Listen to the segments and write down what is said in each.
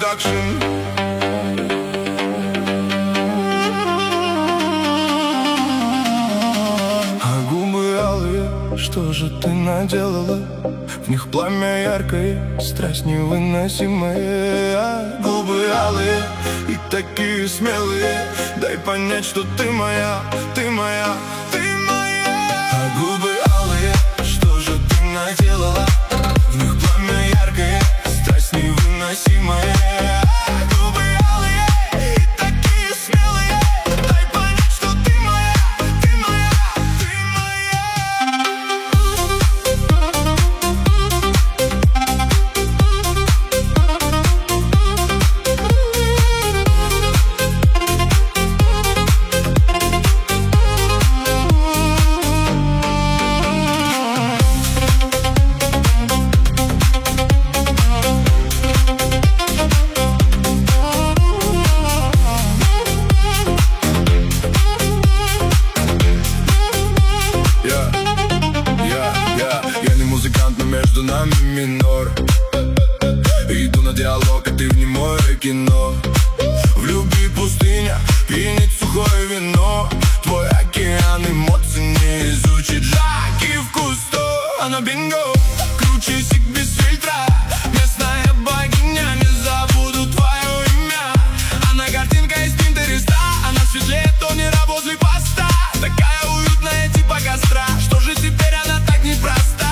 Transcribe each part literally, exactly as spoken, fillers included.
продакшн. А губы алые, что же ты наделала? В них пламя яркое, страсть невыносимая. А губы алые и такие смелые, дай понять, что ты моя, ты моя, ты моя. А губы алые, что же ты наделала? В них пламя яркое, страсть невыносимая. А губы алые и такие смелые, дай понять, что ты моя, ты моя, ты моя. Между нами минор. Иду на диалог, а ты в немое кино. В любви пустыня, пьянит сухое вино. Твой океан эмоций не изучит. Жаки в кусту, оно бинго. Круче сик без фильтра. Местная богиня, не забуду твое имя. Она картинка из Пинтереста. Она светлее тонера возле поста. Такая уютная типа костра. Что же теперь она так непроста?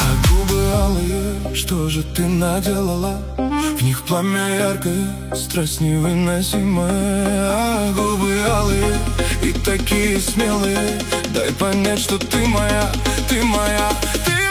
Что же ты наделала? В них пламя яркое, страсть невыносимая. А губы алые и такие смелые, дай понять, что ты моя, ты моя, ты моя.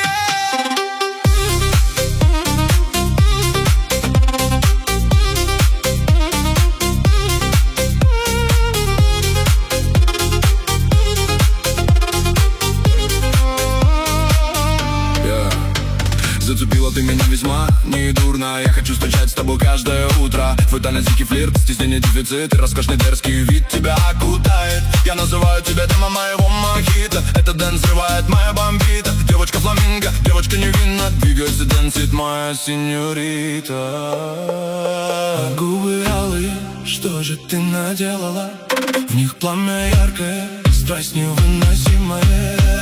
Зацепила ты меня весьма недурно. Я хочу встречать с тобой каждое утро. Твой танец, дикий флирт, стеснение, дефицит и роскошный дерзкий вид тебя окутает. Я называю тебя демо моего мохито. Этот дэнс взрывает моя бомбита. Девочка фламинго, девочка невинна. Двигается, дэнсит моя сеньорита. А губы алые, что же ты наделала? В них пламя яркое, страсть невыносимая.